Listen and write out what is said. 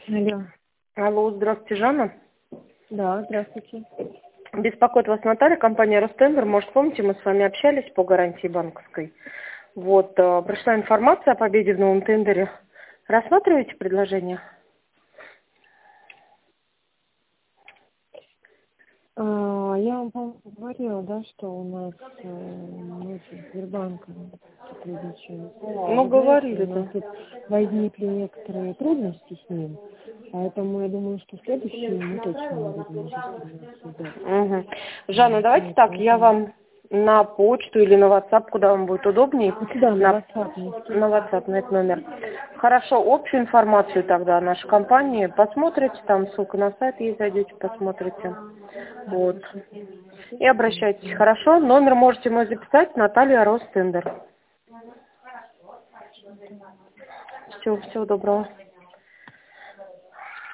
Алло. Алло, здравствуйте, Жанна. Да, здравствуйте. Беспокоит вас Наталья, компания Ростендер. Может, помните, мы с вами общались по гарантии банковской. Вот, пришла информация о победе в новом тендере. Рассматриваете предложение? Я вам, по-моему, говорила, да, что у нас мы с Сбербанком сотрудничаем. Ну, Вы знаете, говорили, у нас да. тут возникли некоторые трудности с ним, поэтому я думаю, что следующие мы точно не будем уже с вами обсуждать. Угу. Жанна, давайте Вот, так, я поэтому... вам на почту или на WhatsApp, куда вам будет удобнее. Ну, сюда, на WhatsApp мне На скиньте. WhatsApp, на этот номер. Хорошо, общую информацию тогда о нашей компании посмотрите, там ссылка на сайт есть, зайдете, посмотрите. Вот. Хорошо. И обращайтесь, хорошо? Номер можете мой записать, Наталья Ростендер. Всего доброго.